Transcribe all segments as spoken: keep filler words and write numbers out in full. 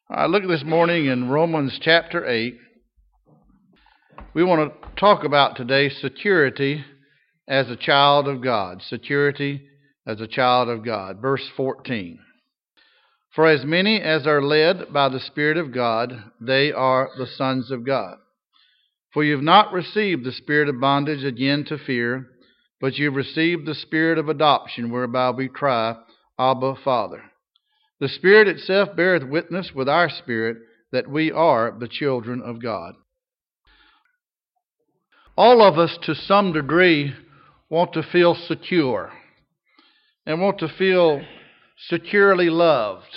I look at this morning in Romans chapter eight. We want to talk about today security as a child of God. Security as a child of God. Verse fourteen. For as many as are led by the Spirit of God, they are the sons of God. For you have not received the spirit of bondage again to fear, but you have received the spirit of adoption, whereby we cry, Abba, Father. The Spirit itself beareth witness with our spirit that we are the children of God. All of us, to some degree, want to feel secure and want to feel securely loved.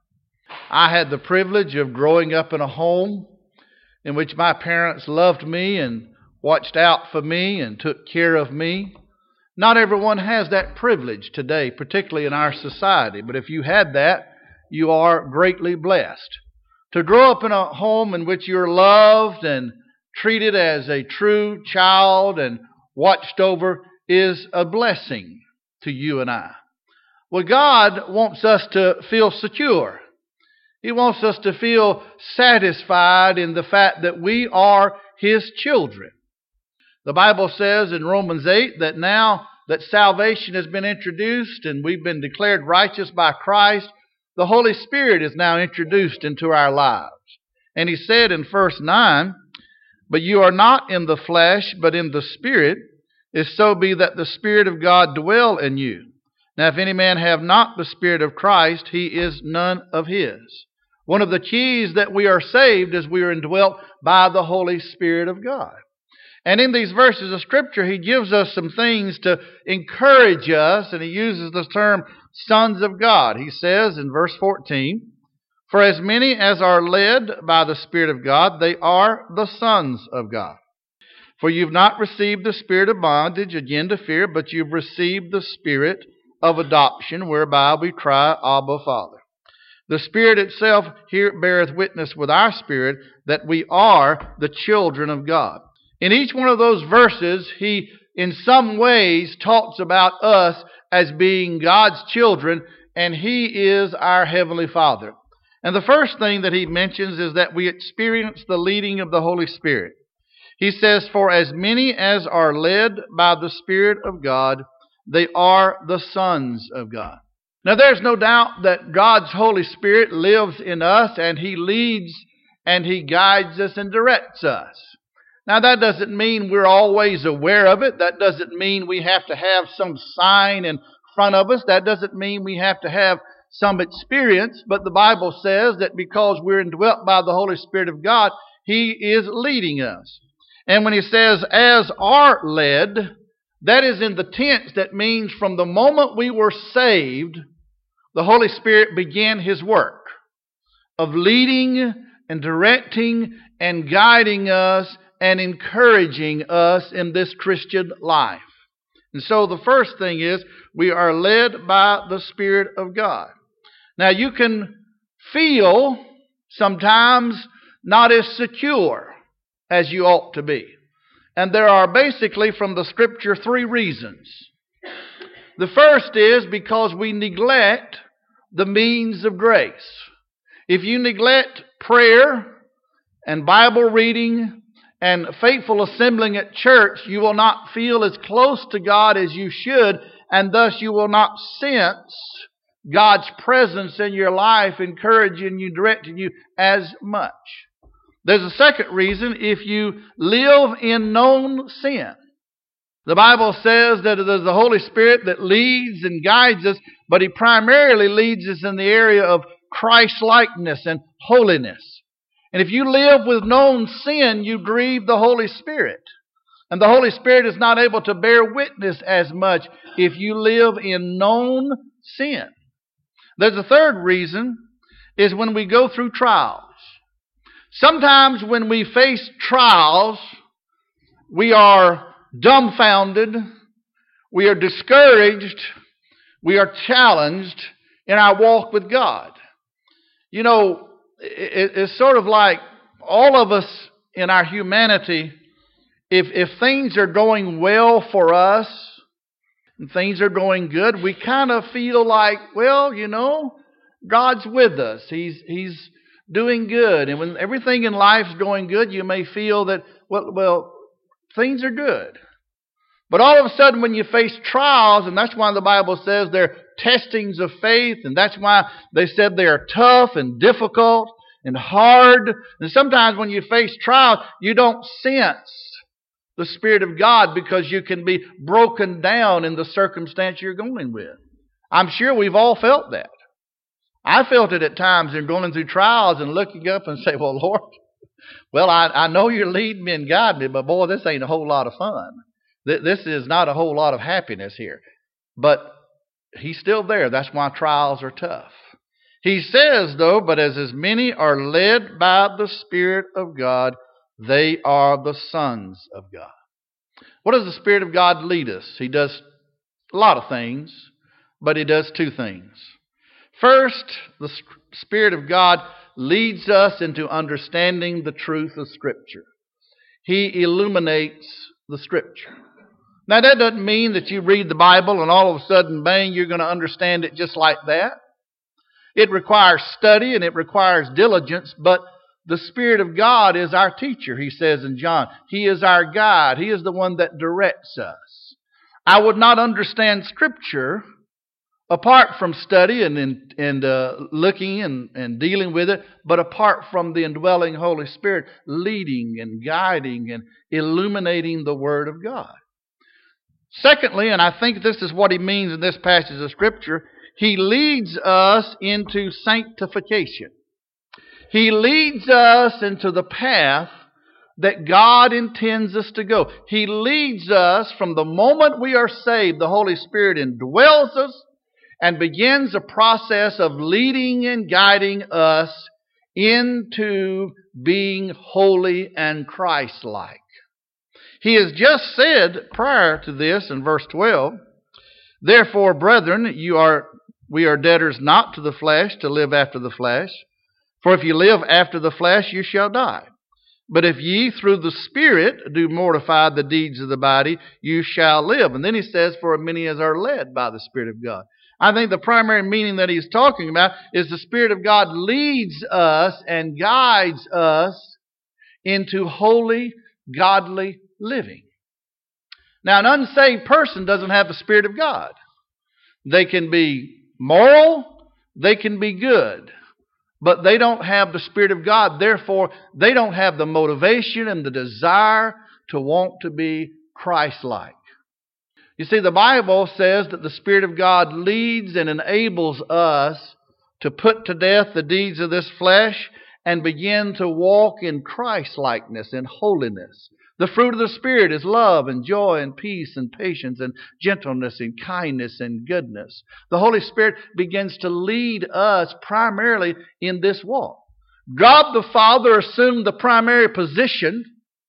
I had the privilege of growing up in a home in which my parents loved me and watched out for me and took care of me. Not everyone has that privilege today, particularly in our society, but if you had that, you are greatly blessed. To grow up in a home in which you're loved and treated as a true child and watched over is a blessing to you and I. Well, God wants us to feel secure. He wants us to feel satisfied in the fact that we are His children. The Bible says in Romans eight that now that salvation has been introduced and we've been declared righteous by Christ, the Holy Spirit is now introduced into our lives. And He said in verse nine, But you are not in the flesh, but in the Spirit, if so be that the Spirit of God dwell in you. Now if any man have not the Spirit of Christ, he is none of His. One of the keys that we are saved is we are indwelt by the Holy Spirit of God. And in these verses of Scripture, He gives us some things to encourage us, and He uses the term sons of God. He says in verse fourteen, For as many as are led by the Spirit of God, they are the sons of God. For you've not received the spirit of bondage again to fear, but you've received the Spirit of adoption, whereby we cry, Abba, Father. The Spirit itself here beareth witness with our spirit that we are the children of God. In each one of those verses, He, in some ways, talks about us as being God's children, and He is our Heavenly Father. And the first thing that He mentions is that we experience the leading of the Holy Spirit. He says, For as many as are led by the Spirit of God, they are the sons of God. Now, there's no doubt that God's Holy Spirit lives in us, and He leads and He guides us and directs us. Now, that doesn't mean we're always aware of it. That doesn't mean we have to have some sign in front of us. That doesn't mean we have to have some experience. But the Bible says that because we're indwelt by the Holy Spirit of God, He is leading us. And when He says, as are led, that is in the tense. That means from the moment we were saved, the Holy Spirit began His work of leading and directing and guiding us and encouraging us in this Christian life. And so the first thing is we are led by the Spirit of God. Now you can feel sometimes not as secure as you ought to be. And there are basically from the Scripture three reasons. The first is because we neglect the means of grace. If you neglect prayer and Bible reading and faithful assembling at church, you will not feel as close to God as you should, and thus you will not sense God's presence in your life, encouraging you, directing you as much. There's a second reason: if you live in known sin. The Bible says that it is the Holy Spirit that leads and guides us, but He primarily leads us in the area of Christ-likeness and holiness. And if you live with known sin, you grieve the Holy Spirit. And the Holy Spirit is not able to bear witness as much if you live in known sin. There's a third reason, is when we go through trials. Sometimes when we face trials, we are dumbfounded, we are discouraged, we are challenged in our walk with God. You know, it's sort of like all of us in our humanity, if, if things are going well for us and things are going good, we kind of feel like, well, you know, God's with us. He's, he's doing good. And when everything in life's going good, you may feel that, well, well, things are good. But all of a sudden when you face trials, and that's why the Bible says they're testings of faith, and that's why they said they are tough and difficult and hard. And sometimes when you face trials, you don't sense the Spirit of God because you can be broken down in the circumstance you're going with. I'm sure we've all felt that. I felt it at times in going through trials and looking up and say, well, Lord, well, I, I know you're leading me and guiding me, but boy, this ain't a whole lot of fun. This is not a whole lot of happiness here. But He's still there. That's why trials are tough. He says, though, but as, as many are led by the Spirit of God, they are the sons of God. What does the Spirit of God lead us? He does a lot of things, but He does two things. First, the Spirit of God leads us into understanding the truth of Scripture. He illuminates the Scripture. Now, that doesn't mean that you read the Bible and all of a sudden, bang, you're going to understand it just like that. It requires study and it requires diligence, but the Spirit of God is our teacher, he says in John. He is our guide. He is the one that directs us. I would not understand Scripture apart from study and, and, and uh, looking and, and dealing with it, but apart from the indwelling Holy Spirit leading and guiding and illuminating the Word of God. Secondly, and I think this is what he means in this passage of Scripture, He leads us into sanctification. He leads us into the path that God intends us to go. He leads us from the moment we are saved. The Holy Spirit indwells us and begins a process of leading and guiding us into being holy and Christ-like. He has just said prior to this in verse twelve, therefore, brethren, you are we are debtors not to the flesh to live after the flesh. For if you live after the flesh, you shall die. But if ye through the Spirit do mortify the deeds of the body, you shall live. And then he says, for many as are led by the Spirit of God. I think the primary meaning that he's talking about is the Spirit of God leads us and guides us into holy, godly living. Now, an unsaved person doesn't have the Spirit of God. They can be moral, they can be good, but they don't have the Spirit of God. Therefore, they don't have the motivation and the desire to want to be Christ-like. You see, the Bible says that the Spirit of God leads and enables us to put to death the deeds of this flesh and begin to walk in Christ-likeness and holiness. The fruit of the Spirit is love and joy and peace and patience and gentleness and kindness and goodness. The Holy Spirit begins to lead us primarily in this walk. God the Father assumed the primary position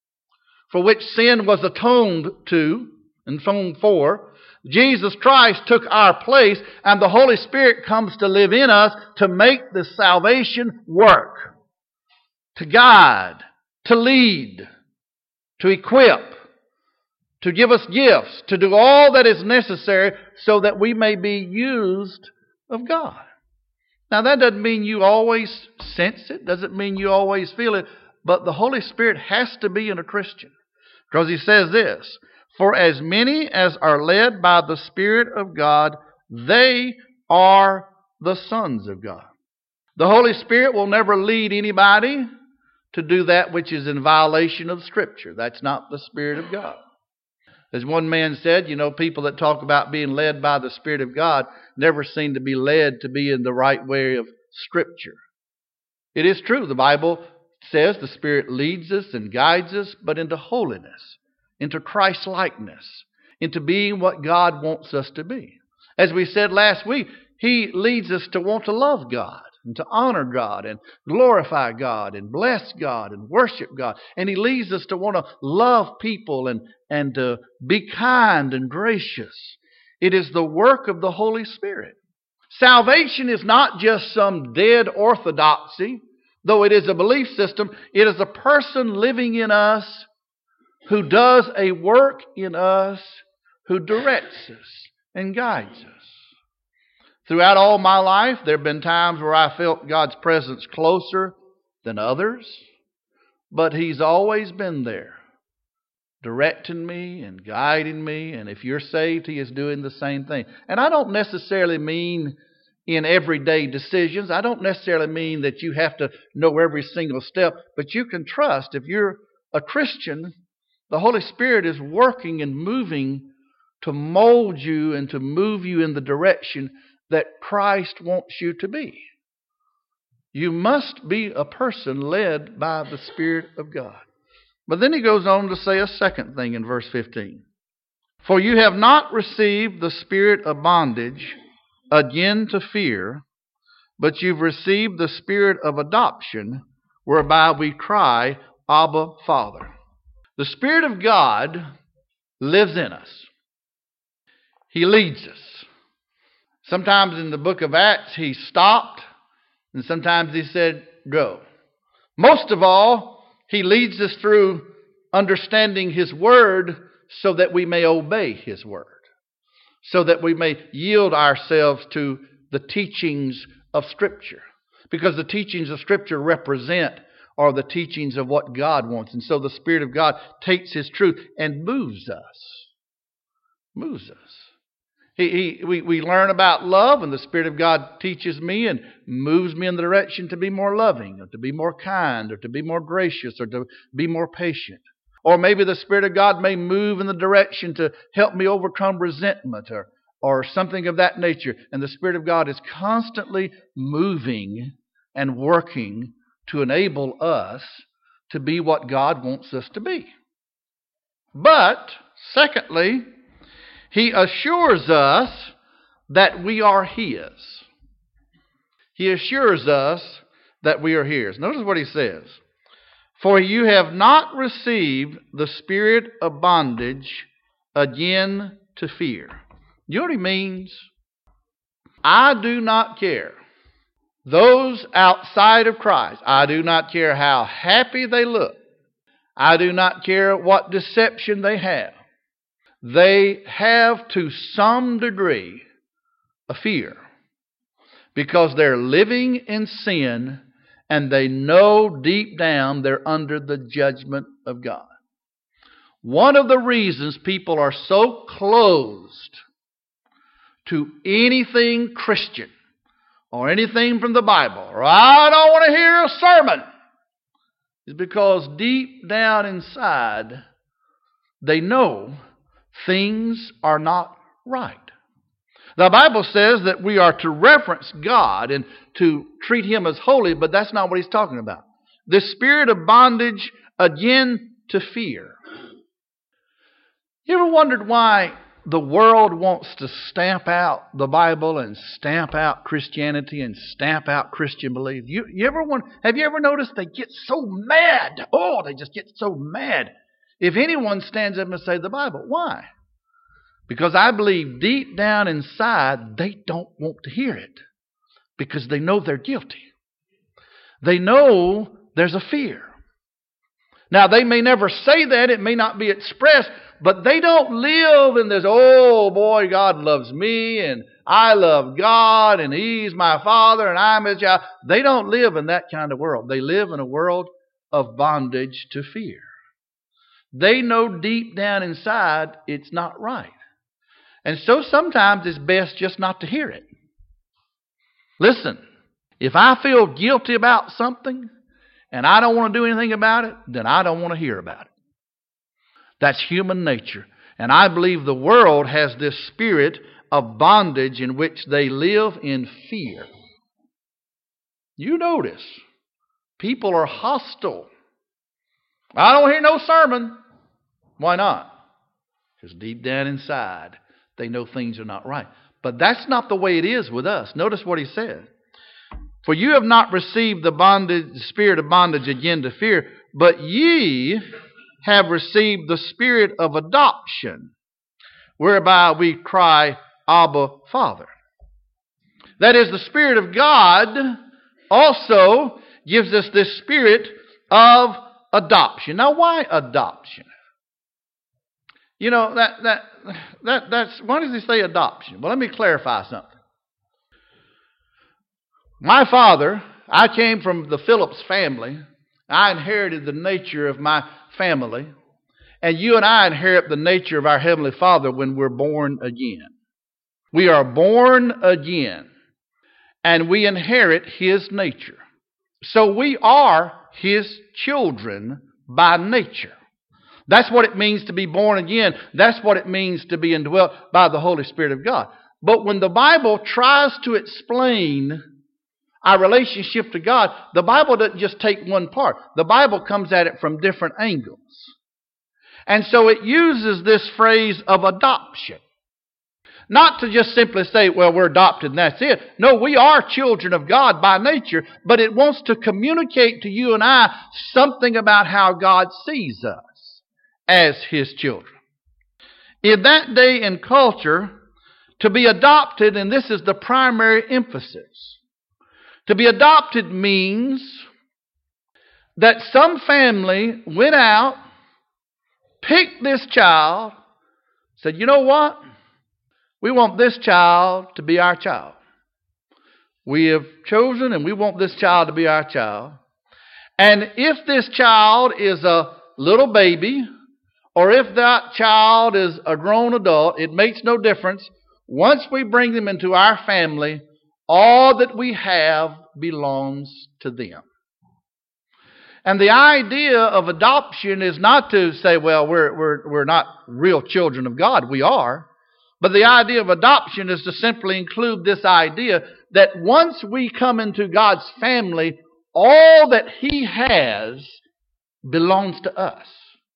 for which sin was atoned to and atoned for. Jesus Christ took our place, and the Holy Spirit comes to live in us to make the salvation work, to guide, to lead, to equip, to give us gifts, to do all that is necessary so that we may be used of God. Now, that doesn't mean you always sense it, doesn't mean you always feel it, but the Holy Spirit has to be in a Christian. Because he says this, for as many as are led by the Spirit of God, they are the sons of God. The Holy Spirit will never lead anybody to do that which is in violation of Scripture. That's not the Spirit of God. As one man said, you know, people that talk about being led by the Spirit of God never seem to be led to be in the right way of Scripture. It is true, the Bible says the Spirit leads us and guides us, but into holiness, into Christ-likeness, into being what God wants us to be. As we said last week, He leads us to want to love God, and to honor God and glorify God and bless God and worship God. And He leads us to want to love people and, and to be kind and gracious. It is the work of the Holy Spirit. Salvation is not just some dead orthodoxy, though it is a belief system. It is a person living in us who does a work in us, who directs us and guides us. Throughout all my life, there have been times where I felt God's presence closer than others, but He's always been there, directing me and guiding me. And if you're saved, He is doing the same thing. And I don't necessarily mean in everyday decisions. I don't necessarily mean that you have to know every single step, but you can trust. If you're a Christian, the Holy Spirit is working and moving to mold you and to move you in the direction that Christ wants you to be. You must be a person led by the Spirit of God. But then he goes on to say a second thing in verse fifteen. For you have not received the spirit of bondage again to fear, but you've received the spirit of adoption, whereby we cry, Abba, Father. The Spirit of God lives in us. He leads us. Sometimes in the book of Acts, He stopped, and sometimes He said, go. Most of all, He leads us through understanding His Word so that we may obey His Word, so that we may yield ourselves to the teachings of Scripture. Because the teachings of Scripture represent or the teachings of what God wants. And so the Spirit of God takes His truth and moves us. Moves us. He, he, we, we learn about love, and the Spirit of God teaches me and moves me in the direction to be more loving, or to be more kind, or to be more gracious, or to be more patient. Or maybe the Spirit of God may move in the direction to help me overcome resentment, or, or something of that nature. And the Spirit of God is constantly moving and working to enable us to be what God wants us to be. But, secondly, He assures us that we are His. He assures us that we are His. Notice what He says. For you have not received the spirit of bondage again to fear. You know what He means? I do not care. Those outside of Christ, I do not care how happy they look. I do not care what deception they have. They have to some degree a fear, because they're living in sin and they know deep down they're under the judgment of God. One of the reasons people are so closed to anything Christian or anything from the Bible, or I don't want to hear a sermon, is because deep down inside they know things are not right. The Bible says that we are to reverence God and to treat Him as holy, but that's not what He's talking about. The spirit of bondage again to fear. You ever wondered why the world wants to stamp out the Bible and stamp out Christianity and stamp out Christian belief? You, you ever wonder, have you ever noticed they get so mad? Oh, they just get so mad if anyone stands up and says the Bible. Why? Because I believe deep down inside they don't want to hear it, because they know they're guilty. They know there's a fear. Now, they may never say that, it may not be expressed, but they don't live in this, oh boy, God loves me and I love God and He's my Father and I'm His child. They don't live in that kind of world. They live in a world of bondage to fear. They know deep down inside it's not right. And so sometimes it's best just not to hear it. Listen, if I feel guilty about something and I don't want to do anything about it, then I don't want to hear about it. That's human nature. And I believe the world has this spirit of bondage in which they live in fear. You notice, people are hostile. I don't hear no sermon. Why not? Because deep down inside, they know things are not right. But that's not the way it is with us. Notice what he said. For you have not received the bondage, the spirit of bondage again to fear, but ye have received the spirit of adoption, whereby we cry, Abba, Father. That is, the Spirit of God also gives us this spirit of adoption. Now, why adoption? You know, that that that that's why does he say adoption? Well, let me clarify something. My father I came from the Phillips family. I inherited the nature of my family. And you and I inherit the nature of our Heavenly Father when we're born again. We are born again. And we inherit His nature. So we are His children by nature. That's what it means to be born again. That's what it means to be indwelt by the Holy Spirit of God. But when the Bible tries to explain our relationship to God, the Bible doesn't just take one part. The Bible comes at it from different angles. And so it uses this phrase of adoption. Not to just simply say, well, we're adopted and that's it. No, we are children of God by nature, but it wants to communicate to you and I something about how God sees us as His children. In that day and culture, to be adopted, and this is the primary emphasis, to be adopted means that some family went out, picked this child, said, you know what? We want this child to be our child. We have chosen and we want this child to be our child. And if this child is a little baby, or if that child is a grown adult, it makes no difference. Once we bring them into our family, all that we have belongs to them. And the idea of adoption is not to say, well, we're, we're, we're not real children of God. We are. But the idea of adoption is to simply include this idea that once we come into God's family, all that He has belongs to us.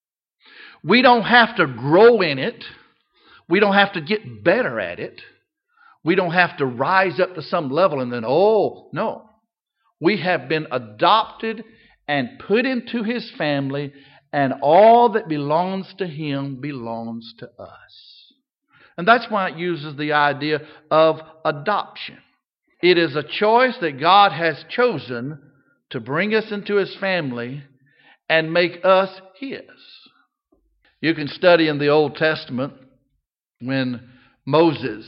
We don't have to grow in it. We don't have to get better at it. We don't have to rise up to some level and then, oh, no. We have been adopted and put into His family, and all that belongs to Him belongs to us. And that's why it uses the idea of adoption. It is a choice that God has chosen to bring us into His family and make us His. You can study in the Old Testament when Moses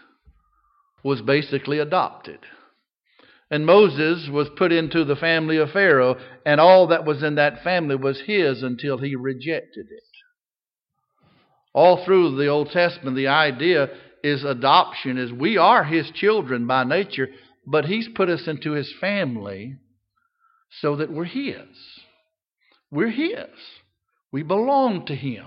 was basically adopted. And Moses was put into the family of Pharaoh, and all that was in that family was his until he rejected it. All through the Old Testament, the idea is adoption, is we are His children by nature, but He's put us into His family so that we're His. We're His. We belong to Him.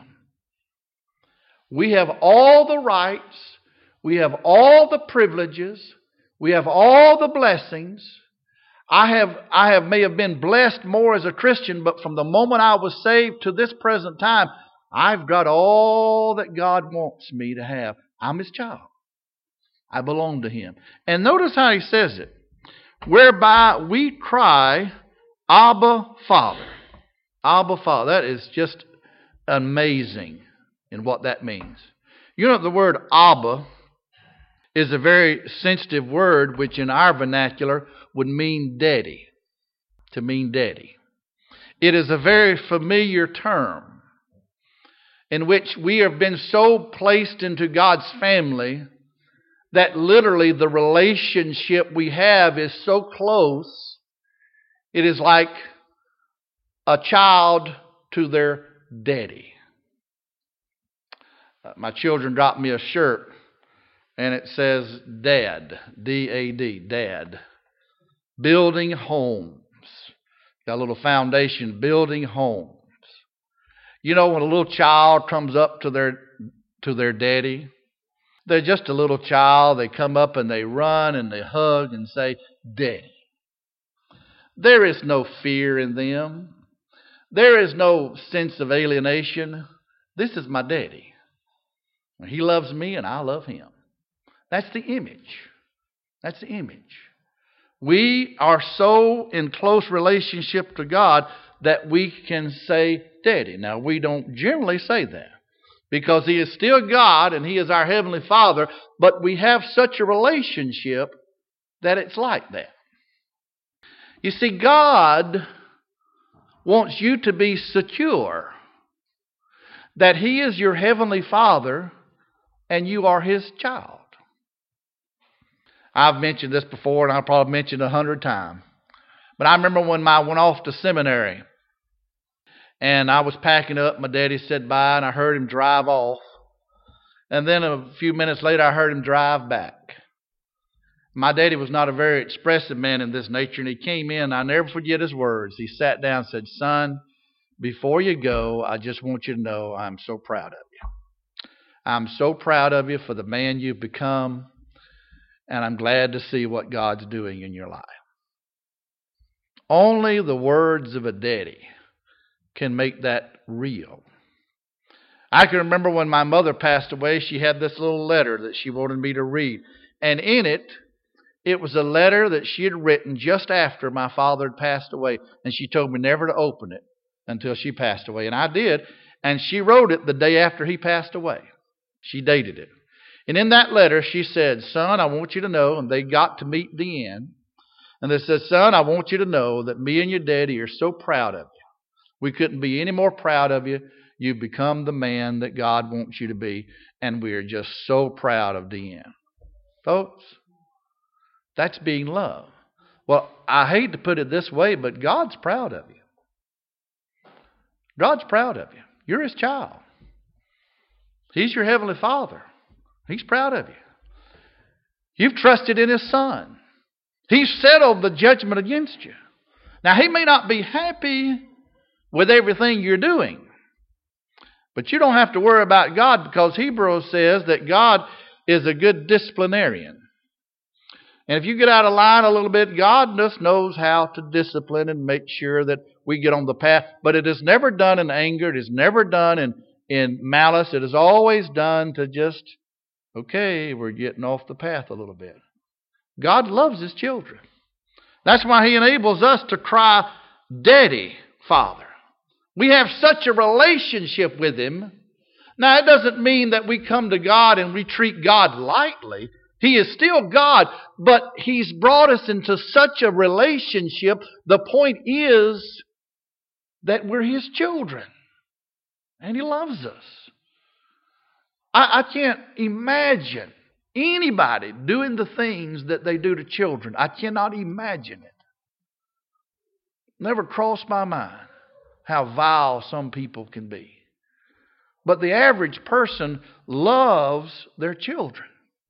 We have all the rights. We have all the privileges. We have all the blessings. I have, I have may have been blessed more as a Christian, but from the moment I was saved to this present time, I've got all that God wants me to have. I'm His child. I belong to Him. And notice how He says it. Whereby we cry, Abba, Father. Abba, Father. That is just amazing in what that means. You know, the word Abba is a very sensitive word, which in our vernacular would mean daddy. To mean daddy. It is a very familiar term in which we have been so placed into God's family that literally the relationship we have is so close, it is like a child to their daddy. Uh, my children dropped me a shirt and it says Dad, D A D, Dad. Building homes. Got a little foundation, building homes. You know, when a little child comes up to their to their daddy, they're just a little child. They come up and they run and they hug and say, Daddy. There is no fear in them. There is no sense of alienation. This is my daddy. He loves me and I love him. That's the image. That's the image. We are so in close relationship to God that we can say Daddy. Now, we don't generally say that because He is still God and He is our Heavenly Father, but we have such a relationship that it's like that. You see, God wants you to be secure that He is your Heavenly Father and you are His child. I've mentioned this before and I'll probably mention it a hundred times. But I remember when I went off to seminary and I was packing up, my daddy said bye, and I heard him drive off. And then a few minutes later, I heard him drive back. My daddy was not a very expressive man in this nature, and he came in, I'll never forget his words. He sat down and said, "Son, before you go, I just want you to know I'm so proud of you. I'm so proud of you for the man you've become, and I'm glad to see what God's doing in your life." Only the words of a daddy can make that real. I can remember when my mother passed away, she had this little letter that she wanted me to read. And in it, it was a letter that she had written just after my father had passed away. And she told me never to open it until she passed away. And I did. And she wrote it the day after he passed away. She dated it. And in that letter, she said, "Son, I want you to know," and they got to meet the end. And they said, "Son, I want you to know that me and your daddy are so proud of you. We couldn't be any more proud of you. You've become the man that God wants you to be, and we are just so proud of Deanne." Folks, that's being loved. Well, I hate to put it this way, but God's proud of you. God's proud of you. You're His child. He's your Heavenly Father. He's proud of you. You've trusted in His Son. He's settled the judgment against you. Now, He may not be happy with everything you're doing, but you don't have to worry about God, because Hebrews says that God is a good disciplinarian. And if you get out of line a little bit, God just knows how to discipline and make sure that we get on the path. But it is never done in anger. It is never done in, in malice. It is always done to just, okay, we're getting off the path a little bit. God loves His children. That's why He enables us to cry, "Daddy, Father." We have such a relationship with Him. Now, it doesn't mean that we come to God and we treat God lightly. He is still God, but He's brought us into such a relationship. The point is that we're His children, and He loves us. I, I can't imagine anybody doing the things that they do to children. I cannot imagine it. Never crossed my mind how vile some people can be. But the average person loves their children.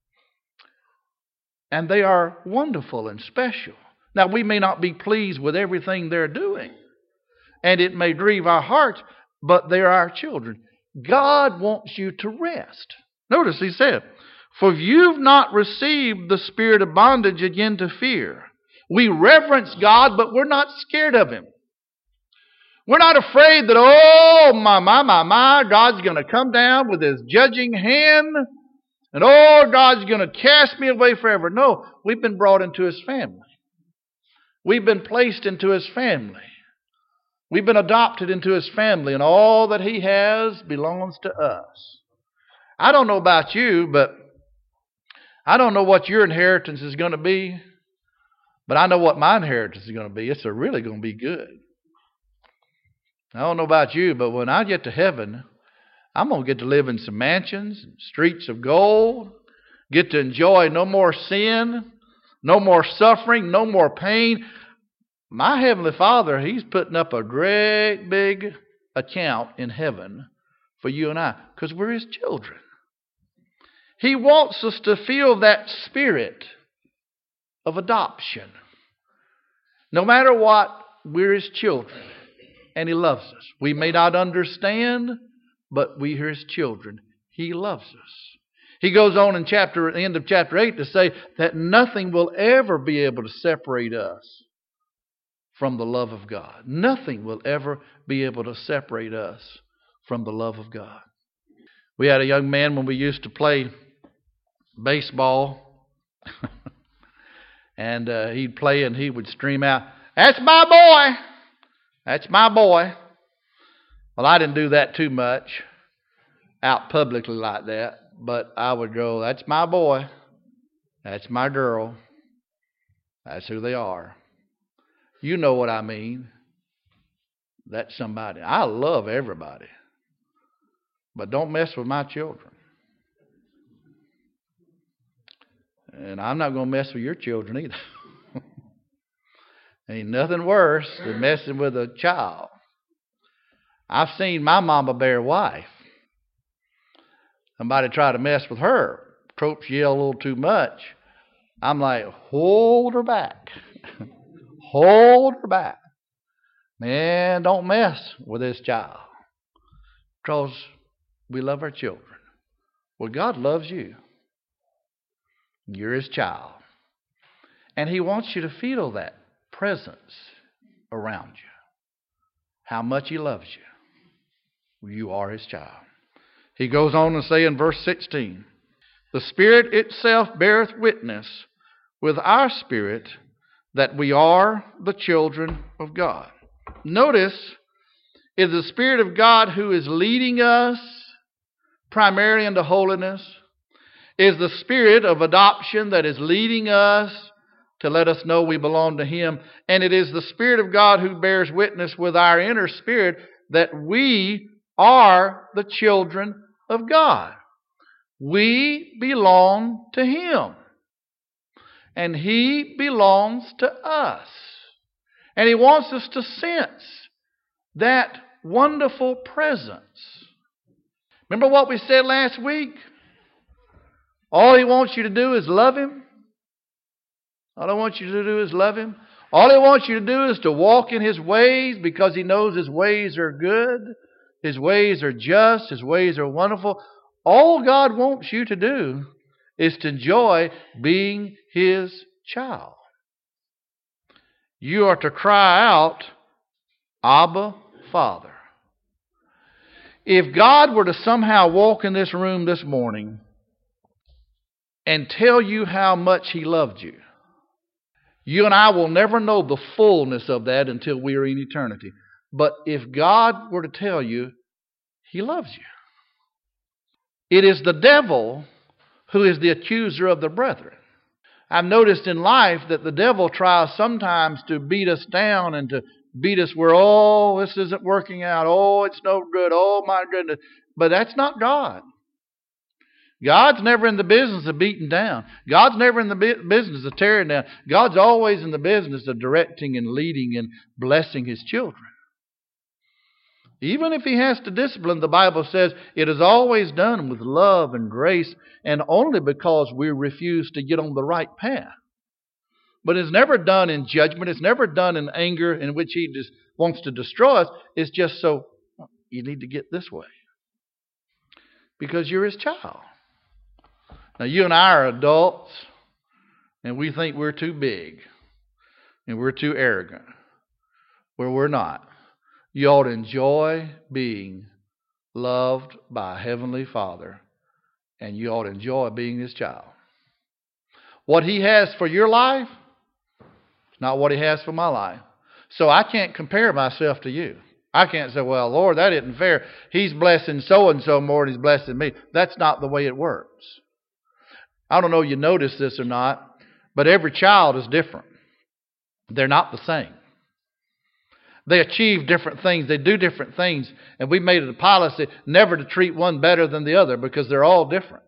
And they are wonderful and special. Now, we may not be pleased with everything they're doing, and it may grieve our hearts, but they're our children. God wants you to rest. Notice He said, "For you've not received the spirit of bondage again to fear." We reverence God, but we're not scared of Him. We're not afraid that, oh, my, my, my, my, God's going to come down with His judging hand, and oh, God's going to cast me away forever. No, we've been brought into His family. We've been placed into His family. We've been adopted into His family, and all that He has belongs to us. I don't know about you, but I don't know what your inheritance is going to be, but I know what my inheritance is going to be. It's really going to be good. I don't know about you, but when I get to heaven, I'm going to get to live in some mansions, streets of gold, get to enjoy no more sin, no more suffering, no more pain. My Heavenly Father, He's putting up a great big account in heaven for you and I, because we're His children. He wants us to feel that spirit of adoption. No matter what, we're His children. And He loves us. We may not understand, but we are His children. He loves us. He goes on in chapter, end of chapter eight to say that nothing will ever be able to separate us from the love of God. Nothing will ever be able to separate us from the love of God. We had a young man when we used to play baseball. and uh, he'd play and he would scream out, "That's my boy! That's my boy." Well, I didn't do that too much out publicly like that, but I would go, "That's my boy. That's my girl. That's who they are." You know what I mean. That's somebody. I love everybody, but don't mess with my children. And I'm not going to mess with your children either. Ain't nothing worse than messing with a child. I've seen my mama bear wife. Somebody try to mess with her. Tropes yell a little too much. I'm like, hold her back. Hold her back. Man, don't mess with this child. Because we love our children. Well, God loves you. You're His child. And He wants you to feel that presence around you. How much He loves you. You are His child. He goes on to say in verse sixteen, the Spirit itself beareth witness with our spirit that we are the children of God. Notice, it is the Spirit of God who is leading us primarily into holiness. It is the Spirit of adoption that is leading us to let us know we belong to Him. And it is the Spirit of God who bears witness with our inner spirit that we are the children of God. We belong to Him. And He belongs to us. And He wants us to sense that wonderful presence. Remember what we said last week? All He wants you to do is love Him. All He wants you to do is love Him. All He wants you to do is to walk in His ways because He knows His ways are good. His ways are just. His ways are wonderful. All God wants you to do is to enjoy being His child. You are to cry out, Abba, Father. If God were to somehow walk in this room this morning and tell you how much He loved you, you and I will never know the fullness of that until we are in eternity. But if God were to tell you He loves you, it is the devil who is the accuser of the brethren. I've noticed in life that the devil tries sometimes to beat us down and to beat us where, oh, this isn't working out. Oh, it's no good. Oh, my goodness. But that's not God. God's never in the business of beating down. God's never in the business of tearing down. God's always in the business of directing and leading and blessing His children. Even if He has to discipline, the Bible says it is always done with love and grace and only because we refuse to get on the right path. But it's never done in judgment. It's never done in anger in which He just wants to destroy us. It's just so, you need to get this way. Because you're His child. Now, you and I are adults, and we think we're too big, and we're too arrogant. Well, we're not. You ought to enjoy being loved by a Heavenly Father, and you ought to enjoy being His child. What He has for your life is not what He has for my life. So I can't compare myself to you. I can't say, well, Lord, that isn't fair. He's blessing so-and-so more than He's blessing me. That's not the way it works. I don't know if you notice this or not, but every child is different. They're not the same. They achieve different things. They do different things. And we made it a policy never to treat one better than the other because they're all different.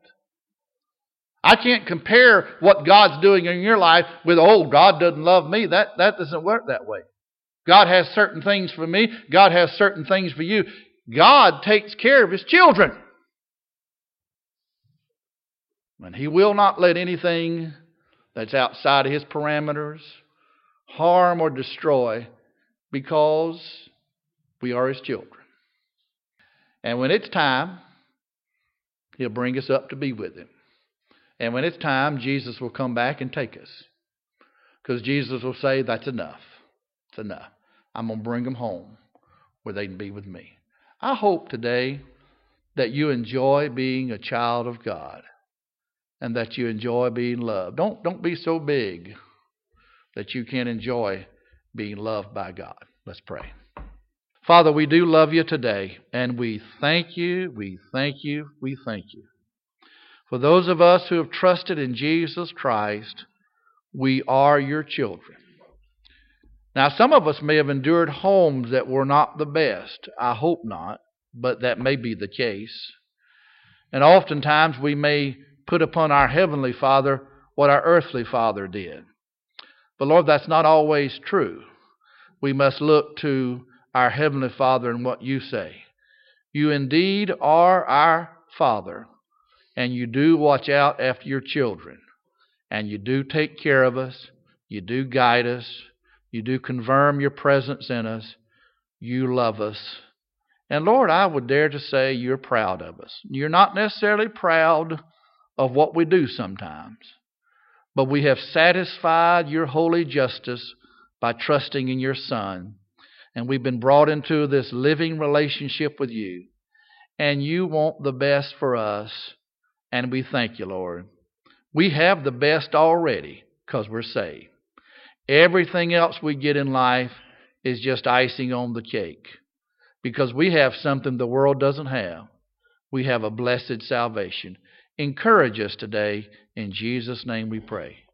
I can't compare what God's doing in your life with, oh, God doesn't love me. That, that doesn't work that way. God has certain things for me. God has certain things for you. God takes care of His children. And He will not let anything that's outside of His parameters harm or destroy because we are His children. And when it's time, He'll bring us up to be with Him. And when it's time, Jesus will come back and take us. Because Jesus will say, that's enough. It's enough. I'm going to bring them home where they can be with me. I hope today that you enjoy being a child of God. And that you enjoy being loved. Don't, don't be so big that you can't enjoy being loved by God. Let's pray. Father, we do love you today, and we thank you, we thank you, we thank you. For those of us who have trusted in Jesus Christ, we are your children. Now, some of us may have endured homes that were not the best. I hope not, but that may be the case. And oftentimes we may put upon our Heavenly Father what our earthly father did. But Lord, that's not always true. We must look to our Heavenly Father and what you say. You indeed are our Father, and you do watch out after your children, and you do take care of us, you do guide us, you do confirm your presence in us, you love us. And Lord, I would dare to say you're proud of us. You're not necessarily proud of what we do sometimes, but we have satisfied your holy justice by trusting in your Son. And we've been brought into this living relationship with you. And you want the best for us. And we thank you, Lord. We have the best already because we're saved. Everything else we get in life is just icing on the cake. Because we have something the world doesn't have. We have a blessed salvation. Encourage us today. In Jesus' name we pray.